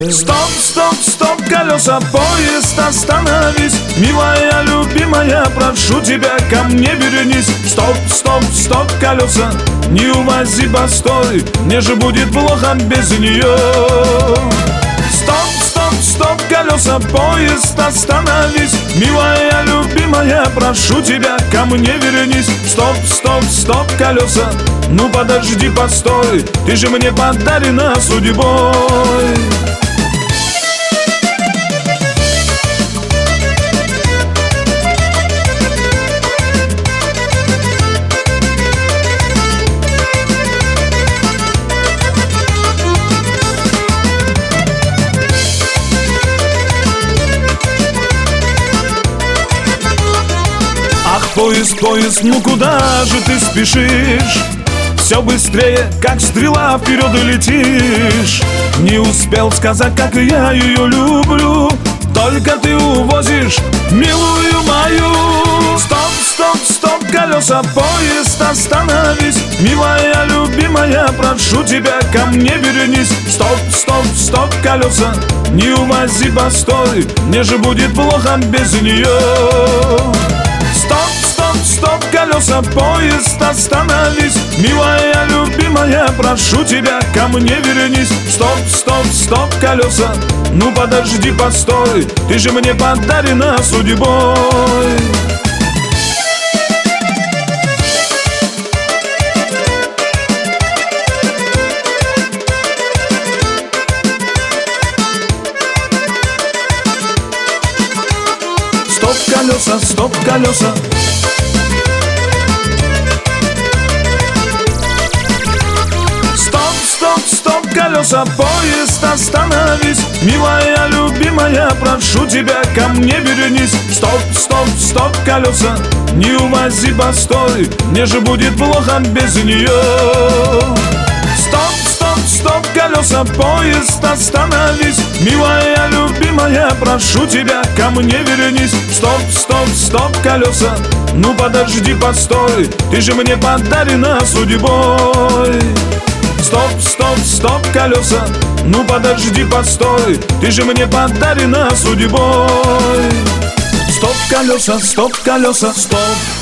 Стоп, стоп, стоп, колеса, поезд, остановись. Милая, любимая, прошу тебя, ко мне вернись. Стоп, стоп, стоп, колеса, не увози, постой, мне же будет плохо без нее. Стоп, стоп, стоп, колеса, поезд, остановись. Милая, любимая, прошу тебя, ко мне вернись. Стоп, стоп, стоп, колеса, ну подожди, постой, ты же мне подарена судьбой. Ах, поезд, поезд, ну куда же ты спешишь? Все быстрее, как стрела, вперед летишь. Не успел сказать, как я ее люблю, только ты увозишь милую мою. Стоп, стоп, стоп, колеса, поезд, остановись. Милая, любимая, прошу тебя, ко мне вернись. Стоп, стоп, стоп, колеса, не увози, постой, мне же будет плохо без нее. Стоп, стоп, стоп, колеса, поезд, остановись. Милая, любимая, прошу тебя, ко мне вернись. Стоп, стоп, стоп, колеса, ну подожди, постой, ты же мне подарена судьбой. Стоп, колеса, стоп, колеса. Стоп, стоп, стоп, колеса, поезд, остановись. Милая, любимая, прошу тебя, ко мне вернись. Стоп, стоп, стоп, колеса, не увози, постой, мне же будет плохо без нее. Стоп, стоп, стоп, колеса, поезд, остановись. Милая, любимая, прошу тебя, ко мне вернись. Стоп, стоп, стоп, колеса, ну подожди, постой, ты же мне подарена судьбой. Стоп, стоп, стоп, колеса, ну подожди, постой, ты же мне подарена судьбой. Стоп, колеса, стоп, колеса, стоп.